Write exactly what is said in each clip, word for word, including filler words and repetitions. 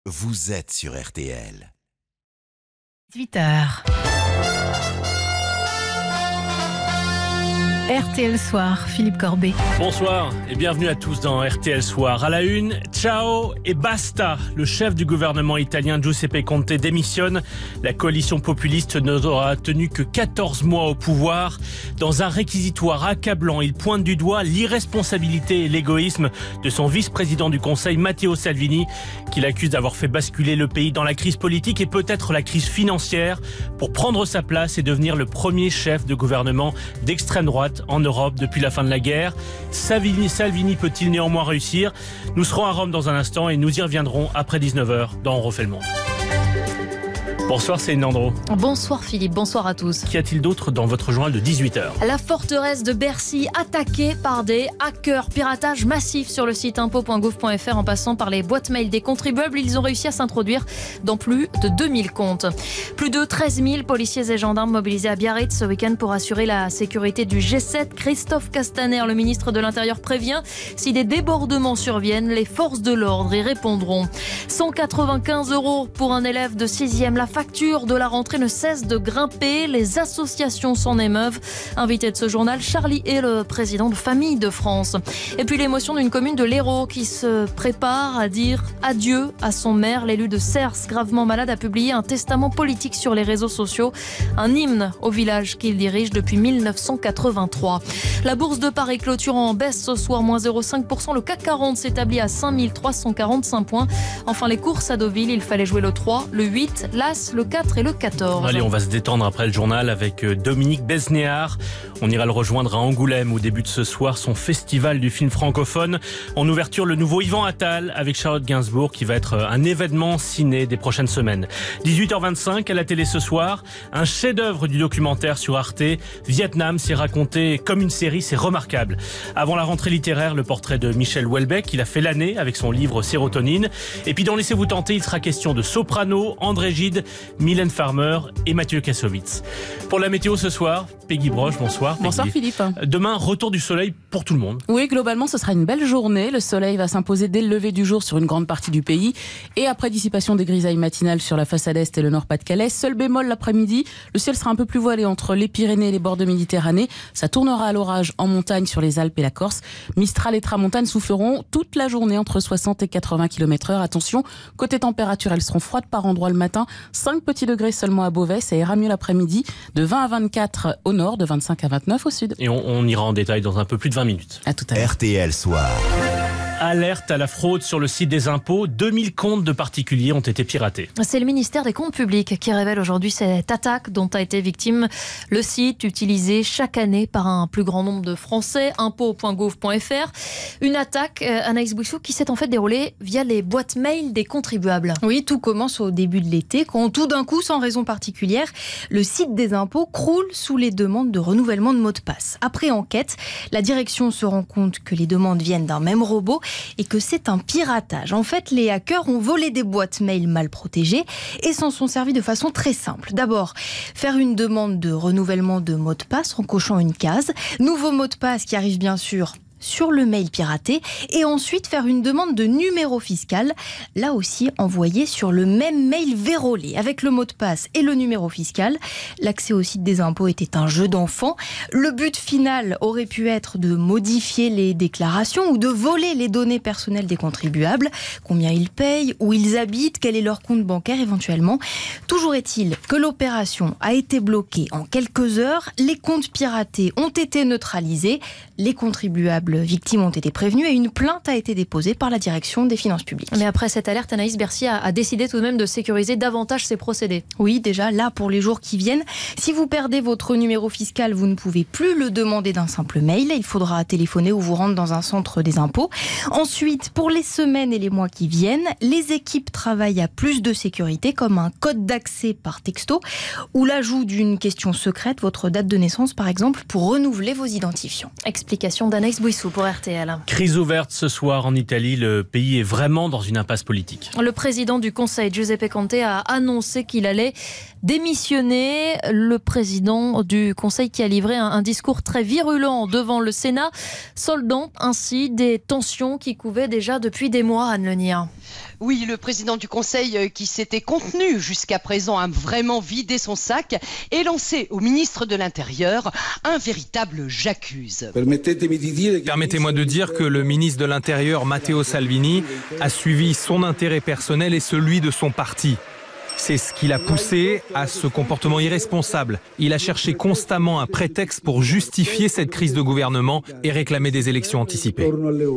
vous êtes sur R T L. dix-huit heures. R T L Soir, Philippe Corbet. Bonsoir et bienvenue à tous dans R T L Soir. À la une, ciao et basta. Le chef du gouvernement italien Giuseppe Conte démissionne. La coalition populiste n'aura tenu que quatorze mois au pouvoir. Dans un réquisitoire accablant, il pointe du doigt l'irresponsabilité et l'égoïsme de son vice-président du Conseil, Matteo Salvini, qu'il accuse d'avoir fait basculer le pays dans la crise politique et peut-être la crise financière pour prendre sa place et devenir le premier chef de gouvernement d'extrême droite en Europe depuis la fin de la guerre. Salvini, Salvini peut-il néanmoins réussir? Nous serons à Rome dans un instant et nous y reviendrons après dix-neuf heures dans On refait le monde. Bonsoir Céline Landreau. Bonsoir Philippe, bonsoir à tous. Qu'y a-t-il d'autre dans votre journal de dix-huit heures? La forteresse de Bercy attaquée par des hackers. Piratage massif sur le site impôts point gouv point f r en passant par les boîtes mail des contribuables. Ils ont réussi à s'introduire dans plus de deux mille comptes. Plus de treize mille policiers et gendarmes mobilisés à Biarritz ce week-end pour assurer la sécurité du G sept. Christophe Castaner, le ministre de l'Intérieur, prévient: si des débordements surviennent, les forces de l'ordre y répondront. cent quatre-vingt-quinze euros pour un élève de sixième. La facture de la rentrée ne cesse de grimper. Les associations s'en émeuvent. Invité de ce journal, Charlie est le président de Famille de France. Et puis l'émotion d'une commune de l'Hérault qui se prépare à dire adieu à son maire. L'élu de Cers, gravement malade, a publié un testament politique sur les réseaux sociaux. Un hymne au village qu'il dirige depuis mille neuf cent quatre-vingt-trois. La bourse de Paris clôture en baisse ce soir, moins zéro virgule cinq pour cent. Le C A C quarante s'établit à cinq mille trois cent quarante-cinq points. Enfin, les courses à Deauville, il fallait jouer le trois, le huit, l'As, le quatre et le quatorze. Allez, on va se détendre après le journal avec Dominique Besnéard. On ira le rejoindre à Angoulême où débute ce soir son festival du film francophone. En ouverture, le nouveau Yvan Attal avec Charlotte Gainsbourg qui va être un événement ciné des prochaines semaines. dix-huit heures vingt-cinq à la télé ce soir, un chef-d'œuvre du documentaire sur Arte. Vietnam, c'est raconté comme une série, c'est remarquable. Avant la rentrée littéraire, le portrait de Michel Houellebecq, il a fait l'année avec son livre Sérotonine. Et puis dans Laissez-vous tenter, il sera question de Soprano, André Gide, Mylène Farmer et Mathieu Kassovitz. Pour la météo ce soir, Peggy Broche, bonsoir. Peggy. Bonsoir Philippe. Demain, retour du soleil pour tout le monde. Oui, globalement, ce sera une belle journée. Le soleil va s'imposer dès le lever du jour sur une grande partie du pays. Et après dissipation des grisailles matinales sur la façade est et le Nord-Pas-de-Calais, seul bémol l'après-midi, le ciel sera un peu plus voilé entre les Pyrénées et les bords de Méditerranée. Ça tournera à l'orage en montagne sur les Alpes et la Corse. Mistral et tramontane souffleront toute la journée entre soixante et quatre-vingts kilomètres heure. Attention, côté température, elles seront froides par endroits le matin. cinq petits degrés seulement à Beauvais, ça ira mieux l'après-midi. De vingt à vingt-quatre au nord, de vingt-cinq à vingt-neuf au sud. Et on, on ira en détail dans un peu plus de vingt minutes. À tout à l'heure. R T L Soir. Alerte à la fraude sur le site des impôts. deux mille comptes de particuliers ont été piratés. C'est le ministère des Comptes publics qui révèle aujourd'hui cette attaque dont a été victime le site utilisé chaque année par un plus grand nombre de Français, impôts point gouv point f r. Une attaque, Anaïs Bouissou, qui s'est en fait déroulée via les boîtes mail des contribuables. Oui, tout commence au début de l'été quand tout d'un coup, sans raison particulière, le site des impôts croule sous les demandes de renouvellement de mots de passe. Après enquête, la direction se rend compte que les demandes viennent d'un même robot et que c'est un piratage. En fait, les hackers ont volé des boîtes mail mal protégées et s'en sont servis de façon très simple. D'abord, faire une demande de renouvellement de mot de passe en cochant une case. Nouveau mot de passe qui arrive bien sûr sur le mail piraté et ensuite faire une demande de numéro fiscal, là aussi envoyé sur le même mail vérolé avec le mot de passe et le numéro fiscal. L'accès au site des impôts était un jeu d'enfant. Le but final aurait pu être de modifier les déclarations ou de voler les données personnelles des contribuables, combien ils payent, où ils habitent, quel est leur compte bancaire éventuellement. Toujours est-il que l'opération a été bloquée en quelques heures, les comptes piratés ont été neutralisés, les contribuables victimes ont été prévenues et une plainte a été déposée par la direction des finances publiques. Mais après cette alerte, Anaïs, Bercy a, a décidé tout de même de sécuriser davantage ses procédés. Oui, déjà là pour les jours qui viennent, si vous perdez votre numéro fiscal, vous ne pouvez plus le demander d'un simple mail. Il faudra téléphoner ou vous rendre dans un centre des impôts. Ensuite, pour les semaines et les mois qui viennent, les équipes travaillent à plus de sécurité, comme un code d'accès par texto ou l'ajout d'une question secrète, votre date de naissance par exemple, pour renouveler vos identifiants. Explication d'Anaïs Bouissou pour R T L. Crise ouverte ce soir en Italie. Le pays est vraiment dans une impasse politique. Le président du Conseil, Giuseppe Conte, a annoncé qu'il allait démissionner. Le président du Conseil qui a livré un, un discours très virulent devant le Sénat, soldant ainsi des tensions qui couvaient déjà depuis des mois, Anne Lenir. Oui, le président du Conseil qui s'était contenu jusqu'à présent a vraiment vidé son sac et lancé au ministre de l'Intérieur un véritable j'accuse. Permettez-moi de dire que le ministre de l'Intérieur, Matteo Salvini, a suivi son intérêt personnel et celui de son parti. C'est ce qui l'a poussé à ce comportement irresponsable. Il a cherché constamment un prétexte pour justifier cette crise de gouvernement et réclamer des élections anticipées.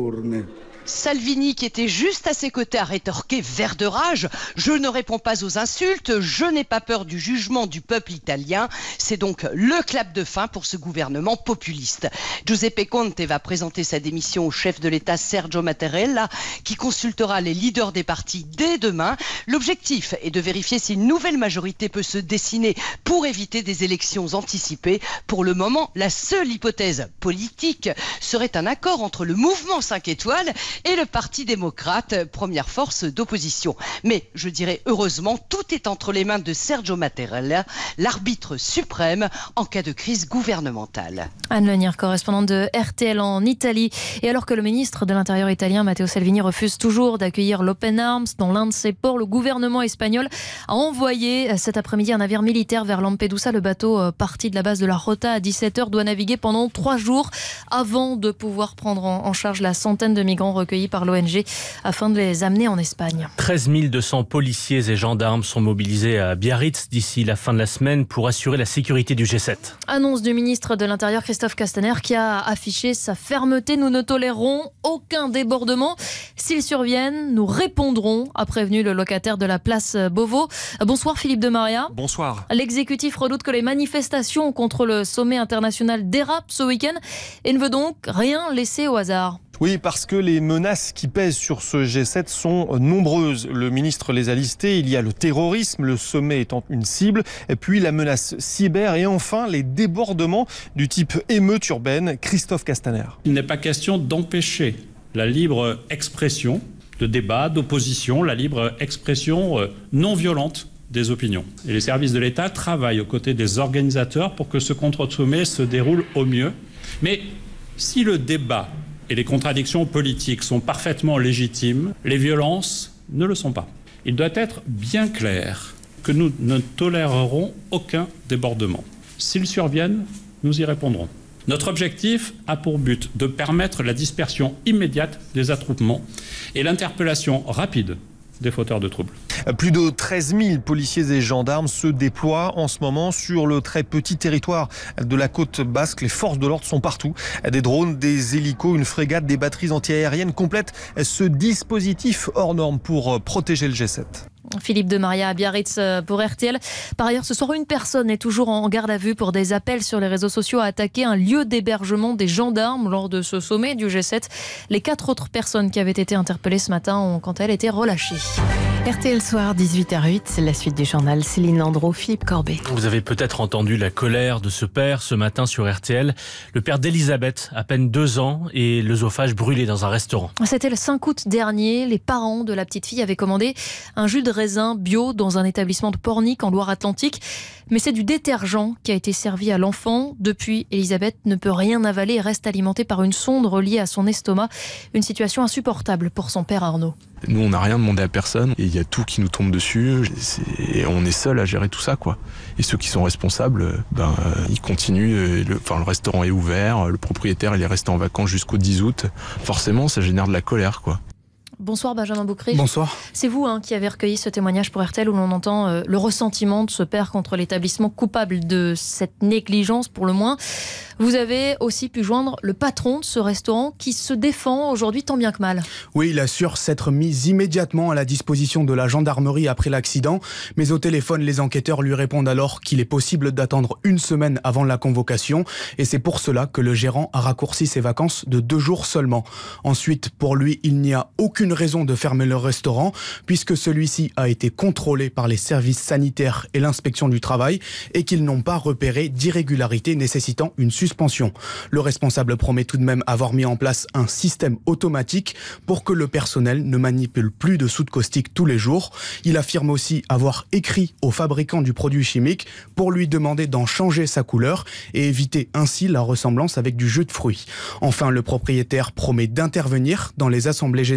Salvini, qui était juste à ses côtés, a rétorqué vert de rage. Je ne réponds pas aux insultes, je n'ai pas peur du jugement du peuple italien. C'est donc le clap de fin pour ce gouvernement populiste. Giuseppe Conte va présenter sa démission au chef de l'État Sergio Mattarella, qui consultera les leaders des partis dès demain. L'objectif est de vérifier si une nouvelle majorité peut se dessiner pour éviter des élections anticipées. Pour le moment, la seule hypothèse politique serait un accord entre le mouvement cinq étoiles et le Parti démocrate, première force d'opposition. Mais je dirais heureusement, tout est entre les mains de Sergio Mattarella, l'arbitre suprême en cas de crise gouvernementale. Anne Lenière, correspondante de R T L en Italie. Et alors que le ministre de l'Intérieur italien, Matteo Salvini, refuse toujours d'accueillir l'Open Arms dans l'un de ses ports, le gouvernement espagnol a envoyé cet après-midi un navire militaire vers Lampedusa. Le bateau parti de la base de la Rota à dix-sept heures doit naviguer pendant trois jours avant de pouvoir prendre en charge la centaine de migrants recueillis par l'O N G afin de les amener en Espagne. treize mille deux cents policiers et gendarmes sont mobilisés à Biarritz d'ici la fin de la semaine pour assurer la sécurité du G sept. Annonce du ministre de l'Intérieur Christophe Castaner qui a affiché sa fermeté. Nous ne tolérerons aucun débordement. S'ils surviennent, nous répondrons, a prévenu le locataire de la place Beauvau. Bonsoir Philippe de Maria. Bonsoir. L'exécutif redoute que les manifestations contre le sommet international dérapent ce week-end et ne veut donc rien laisser au hasard. Oui, parce que les menaces qui pèsent sur ce G sept sont nombreuses. Le ministre les a listées. Il y a le terrorisme, le sommet étant une cible, et puis la menace cyber et enfin les débordements du type émeute urbaine. Christophe Castaner. Il n'est pas question d'empêcher la libre expression de débat, d'opposition, la libre expression non violente des opinions. Et les services de l'État travaillent aux côtés des organisateurs pour que ce contre-sommet se déroule au mieux. Mais si le débat et les contradictions politiques sont parfaitement légitimes, les violences ne le sont pas. Il doit être bien clair que nous ne tolérerons aucun débordement. S'ils surviennent, nous y répondrons. Notre objectif a pour but de permettre la dispersion immédiate des attroupements et l'interpellation rapide des fauteurs de troubles. Plus de treize mille policiers et gendarmes se déploient en ce moment sur le très petit territoire de la côte basque. Les forces de l'ordre sont partout. Des drones, des hélicos, une frégate, des batteries antiaériennes complètent ce dispositif hors norme pour protéger le G sept. Philippe de Maria à Biarritz pour R T L. Par ailleurs, ce soir, une personne est toujours en garde à vue pour des appels sur les réseaux sociaux à attaquer un lieu d'hébergement des gendarmes lors de ce sommet du G sept. Les quatre autres personnes qui avaient été interpellées ce matin ont quant à elles été relâchées. R T L Soir, dix-huit heures huit, c'est la suite du journal. Céline Landreau, Philippe Corbet. Vous avez peut-être entendu la colère de ce père ce matin sur R T L. Le père d'Elisabeth, à peine deux ans, et l'œsophage brûlé dans un restaurant. C'était le cinq août dernier. Les parents de la petite fille avaient commandé un jus de raisin bio dans un établissement de Pornic en Loire-Atlantique. Mais c'est du détergent qui a été servi à l'enfant. Depuis, Elisabeth ne peut rien avaler et reste alimentée par une sonde reliée à son estomac. Une situation insupportable pour son père Arnaud. Nous, on n'a rien demandé à personne et il y a tout qui nous tombe dessus. Et on est seul à gérer tout ça, quoi. Et ceux qui sont responsables, ben, ils continuent. Le, enfin, le restaurant est ouvert, le propriétaire il est resté en vacances jusqu'au dix août. Forcément, ça génère de la colère, quoi. Bonsoir Benjamin Boucry. Bonsoir. C'est vous hein, qui avez recueilli ce témoignage pour R T L où l'on entend euh, le ressentiment de ce père contre l'établissement coupable de cette négligence pour le moins. Vous avez aussi pu joindre le patron de ce restaurant qui se défend aujourd'hui tant bien que mal. Oui, il assure s'être mis immédiatement à la disposition de la gendarmerie après l'accident. Mais au téléphone, les enquêteurs lui répondent alors qu'il est possible d'attendre une semaine avant la convocation. Et c'est pour cela que le gérant a raccourci ses vacances de deux jours seulement. Ensuite, pour lui, il n'y a aucune raison de fermer le restaurant puisque celui-ci a été contrôlé par les services sanitaires et l'inspection du travail et qu'ils n'ont pas repéré d'irrégularité nécessitant une suspension. Le responsable promet tout de même avoir mis en place un système automatique pour que le personnel ne manipule plus de soude caustique tous les jours. Il affirme aussi avoir écrit au fabricant du produit chimique pour lui demander d'en changer sa couleur et éviter ainsi la ressemblance avec du jus de fruits. Enfin, le propriétaire promet d'intervenir dans les assemblées générales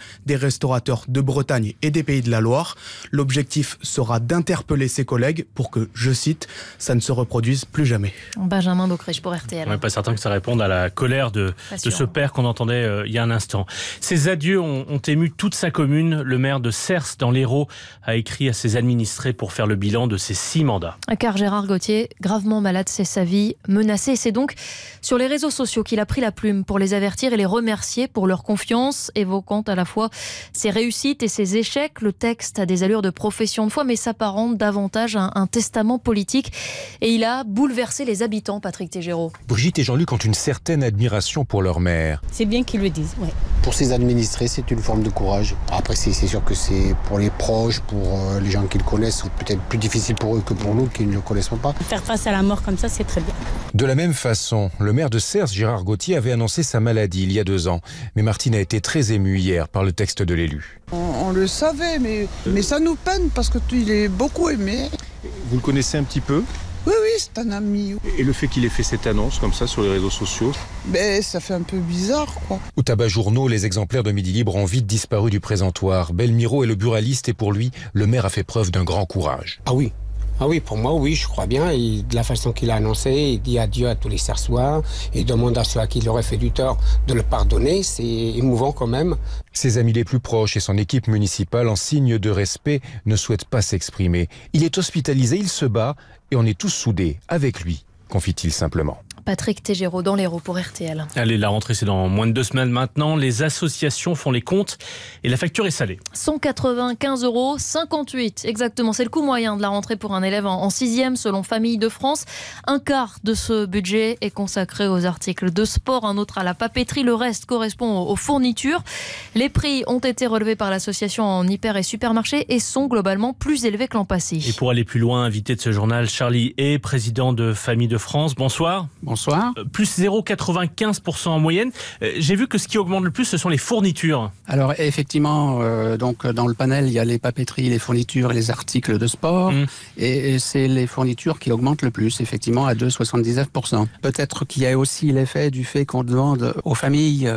des restaurateurs de Bretagne et des Pays de la Loire. L'objectif sera d'interpeller ses collègues pour que, je cite, ça ne se reproduise plus jamais. Benjamin Bocrich pour R T L. On n'est pas certain que ça réponde à la colère de, de ce père qu'on entendait euh, il y a un instant. Ces adieux ont, ont ému toute sa commune. Le maire de Cers, dans l'Hérault, a écrit à ses administrés pour faire le bilan de ses six mandats. Car Gérard Gauthier, gravement malade, c'est sa vie menacée. C'est donc sur les réseaux sociaux qu'il a pris la plume pour les avertir et les remercier pour leur confiance, évoquant à la fois ses réussites et ses échecs. Le texte a des allures de profession de foi, mais s'apparente davantage à un testament politique. Et il a bouleversé les habitants, Patrick Tégéraud. Brigitte et Jean-Luc ont une certaine admiration pour leur maire. C'est bien qu'ils le disent, oui. Pour ses administrés, c'est une forme de courage. Après, c'est, c'est sûr que c'est pour les proches, pour euh, les gens qui le connaissent, c'est peut-être plus difficile pour eux que pour nous qui ne le connaissent pas. Faire face à la mort comme ça, c'est très bien. De la même façon, le maire de Cers, Gérard Gauthier, avait annoncé sa maladie il y a deux ans. Mais Martine a été très émue hier par le texte de l'élu. On, on le savait, mais, mais ça nous peine parce qu'il est beaucoup aimé. Vous le connaissez un petit peu ? Oui, oui, c'est un ami. Et le fait qu'il ait fait cette annonce comme ça sur les réseaux sociaux ? Ben, ça fait un peu bizarre, quoi. Au tabac journaux, les exemplaires de Midi Libre ont vite disparu du présentoir. Belmiro est le buraliste et pour lui, le maire a fait preuve d'un grand courage. Ah oui. Ah oui, pour moi, oui, je crois bien. Et de la façon qu'il a annoncé, il dit adieu à tous les Cersois et demande à ceux à qui il aurait fait du tort de le pardonner. C'est émouvant quand même. Ses amis les plus proches et son équipe municipale, en signe de respect, ne souhaitent pas s'exprimer. Il est hospitalisé, il se bat et on est tous soudés avec lui, confie-t-il simplement. Patrick Tégéraud dans l'Hérault pour R T L. Allez, la rentrée c'est dans moins de deux semaines maintenant. Les associations font les comptes et la facture est salée. cent quatre-vingt-quinze euros cinquante-huit exactement. C'est le coût moyen de la rentrée pour un élève en sixième selon Famille de France. Un quart de ce budget est consacré aux articles de sport, un autre à la papeterie. Le reste correspond aux fournitures. Les prix ont été relevés par l'association en hyper et supermarché et sont globalement plus élevés que l'an passé. Et pour aller plus loin, invité de ce journal, Charlie Hay, président de Famille de France. Bonsoir. Bonsoir. Euh, plus zéro virgule quatre-vingt-quinze pour cent en moyenne. Euh, j'ai vu que ce qui augmente le plus, ce sont les fournitures. Alors effectivement, euh, donc dans le panel, il y a les papeteries, les fournitures et les articles de sport. Mmh. Et, et c'est les fournitures qui augmentent le plus, effectivement, à deux virgule soixante-dix-neuf pour cent. Peut-être qu'il y a aussi l'effet du fait qu'on demande aux familles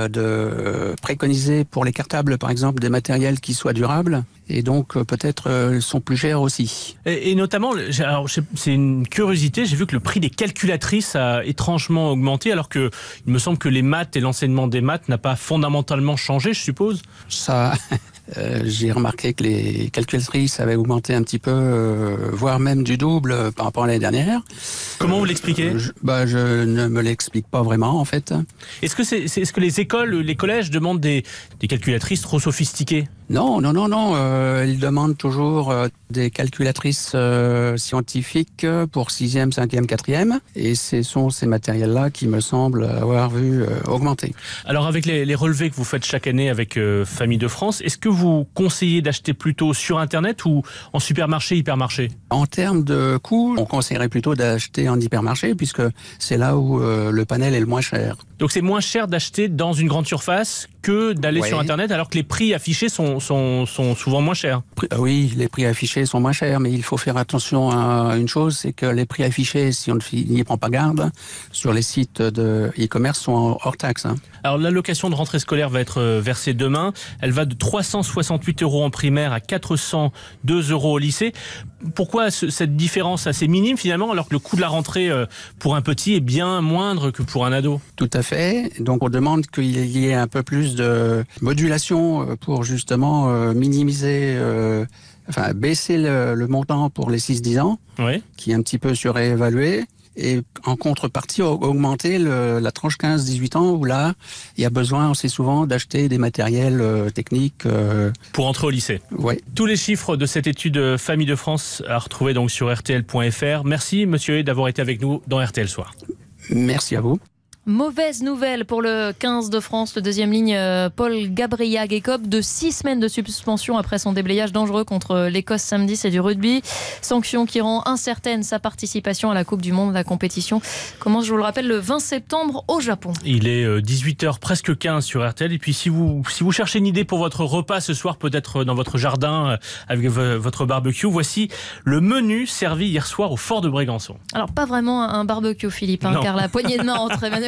de préconiser pour les cartables, par exemple, des matériels qui soient durables. Et donc, euh, peut-être, euh, sont plus chers aussi. Et, et notamment, alors, c'est une curiosité, j'ai vu que le prix des calculatrices a étrangement augmenté, alors que il me semble que les maths et l'enseignement des maths n'a pas fondamentalement changé, je suppose. Ça, euh, j'ai remarqué que les calculatrices avaient augmenté un petit peu, euh, voire même du double euh, par rapport à l'année dernière. Comment vous l'expliquez ? euh, je, bah, je ne me l'explique pas vraiment, en fait. Est-ce que, c'est, c'est, est-ce que les écoles, les collèges demandent des, des calculatrices trop sophistiquées ? Non, non, non, non. Euh, ils demandent toujours euh, des calculatrices euh, scientifiques pour sixième, cinquième, quatrième. Et ce sont ces matériels-là qui me semblent avoir vu euh, augmenter. Alors, avec les, les relevés que vous faites chaque année avec euh, Famille de France, est-ce que vous conseillez d'acheter plutôt sur Internet ou en supermarché, hypermarché ? En termes de coût, on conseillerait plutôt d'acheter en hypermarché puisque c'est là où euh, le panel est le moins cher. Donc, c'est moins cher d'acheter dans une grande surface que d'aller ouais. sur Internet, alors que les prix affichés sont, sont, sont souvent moins chers. Oui, les prix affichés sont moins chers, mais il faut faire attention à une chose, c'est que les prix affichés, si on n'y prend pas garde, sur les sites de e-commerce sont hors taxe. Hein. Alors l'allocation de rentrée scolaire va être versée demain. Elle va de trois cent soixante-huit euros en primaire à quatre cent deux euros au lycée. Pourquoi ce, cette différence assez minime finalement, alors que le coût de la rentrée pour un petit est bien moindre que pour un ado ? Tout à fait. Donc on demande qu'il y ait un peu plus de modulation pour justement euh, minimiser, euh, enfin baisser le, le montant pour les six dix ans, oui. qui est un petit peu surévalué. Et en contrepartie, augmenter le, la tranche quinze dix-huit ans, où là, il y a besoin assez souvent d'acheter des matériels euh, techniques. Euh... Pour entrer au lycée. Oui. Tous les chiffres de cette étude Famille de France à retrouver donc sur R T L point F R. Merci, monsieur Hay, d'avoir été avec nous dans R T L Soir. Merci à vous. Mauvaise nouvelle pour le quinze de France, le deuxième ligne Paul Gabriag écope de six semaines de suspension après son déblayage dangereux contre l'Écosse samedi, c'est du rugby. Sanction qui rend incertaine sa participation à la Coupe du Monde. La compétition commence, je vous le rappelle, le vingt septembre au Japon. Il est dix-huit heures, presque quinze sur R T L. Et puis si vous, si vous cherchez une idée pour votre repas ce soir, peut-être dans votre jardin avec votre barbecue, voici le menu servi hier soir au Fort de Brégançon. Alors pas vraiment un barbecue, Philippe, hein, car la poignée de main entre Emmanuel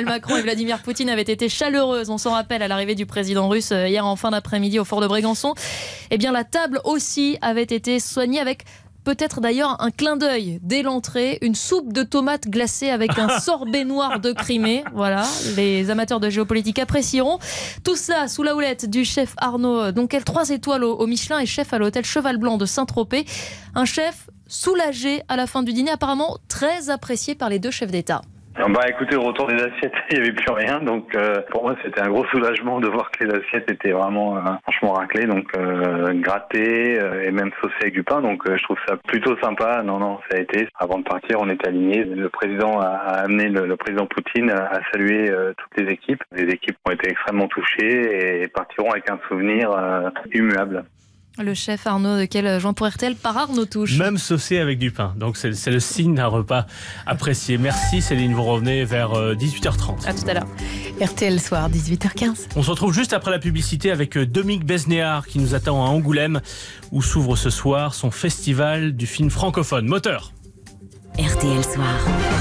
Macron et Vladimir Poutine avaient été chaleureuses, on s'en rappelle, à l'arrivée du président russe hier en fin d'après-midi au fort de Brégançon. Eh bien, la table aussi avait été soignée avec... peut-être d'ailleurs un clin d'œil dès l'entrée, une soupe de tomates glacée avec un sorbet noir de Crimée. Voilà, les amateurs de géopolitique apprécieront. Tout ça sous la houlette du chef Arnaud Donquel, trois étoiles au Michelin et chef à l'hôtel Cheval Blanc de Saint-Tropez. Un chef soulagé à la fin du dîner, apparemment très apprécié par les deux chefs d'État. Bah écoutez, au retour des assiettes, il n'y avait plus rien, donc euh, pour moi c'était un gros soulagement de voir que les assiettes étaient vraiment euh, franchement raclées, donc euh, grattées euh, et même saucées avec du pain, donc euh, je trouve ça plutôt sympa. Non, non, ça a été. Avant de partir, on était alignés. Le président a, a amené le, le président Poutine à, à saluer euh, toutes les équipes. Les équipes ont été extrêmement touchées et partiront avec un souvenir euh, immuable. Le chef Arnaud Donquel, joint pour R T L par Arnaud Touche. Même saucé avec du pain. Donc c'est, c'est le signe d'un repas apprécié. Merci Céline, vous revenez vers dix-huit heures trente. À tout à l'heure. R T L Soir, dix-huit heures quinze. On se retrouve juste après la publicité avec Dominique Besnéard qui nous attend à Angoulême où s'ouvre ce soir son festival du film francophone. Moteur. R T L Soir.